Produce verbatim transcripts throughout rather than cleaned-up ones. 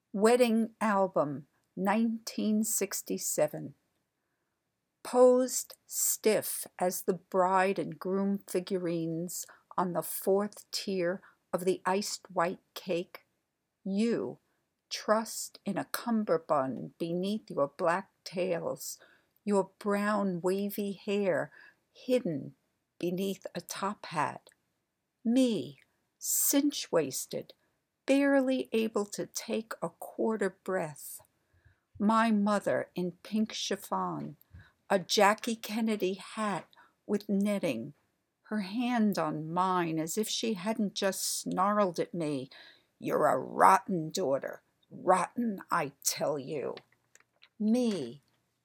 Wedding Album, nineteen sixty-seven. Posed stiff as the bride and groom figurines on the fourth tier of the iced white cake, you, trussed in a cummerbund beneath your black tails, your brown wavy hair hidden beneath a top hat. Me, cinch-waisted, barely able to take a quarter breath. My mother in pink chiffon, a Jackie Kennedy hat with knitting, her hand on mine as if she hadn't just snarled at me, "You're a rotten daughter, rotten, I tell you." Me,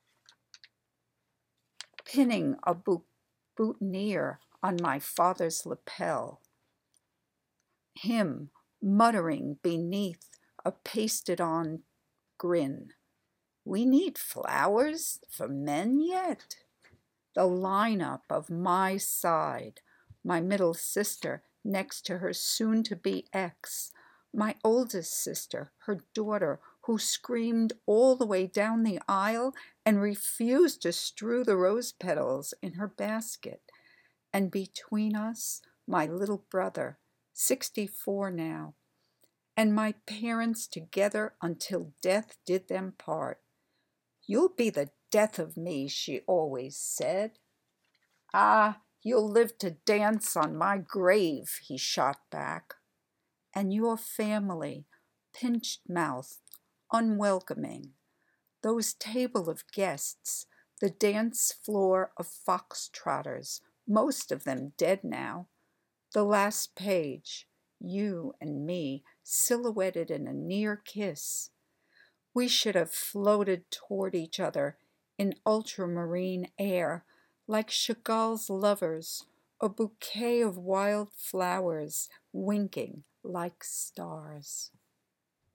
pinning a boutonniere on my father's lapel. Him muttering beneath a pasted-on grin, "We need flowers for men yet?" The lineup of my side, my middle sister next to her soon-to-be ex, my oldest sister, her daughter, who screamed all the way down the aisle and refused to strew the rose petals in her basket, and between us, my little brother, sixty-four now, and my parents together until death did them part. "You'll be the death of me," she always said. "Ah, you'll live to dance on my grave," he shot back. And your family, pinched-mouthed, unwelcoming, those table of guests, the dance floor of foxtrotters, most of them dead now. The last page, you and me silhouetted in a near kiss. We should have floated toward each other in ultramarine air, like Chagall's lovers, a bouquet of wild flowers winking like stars.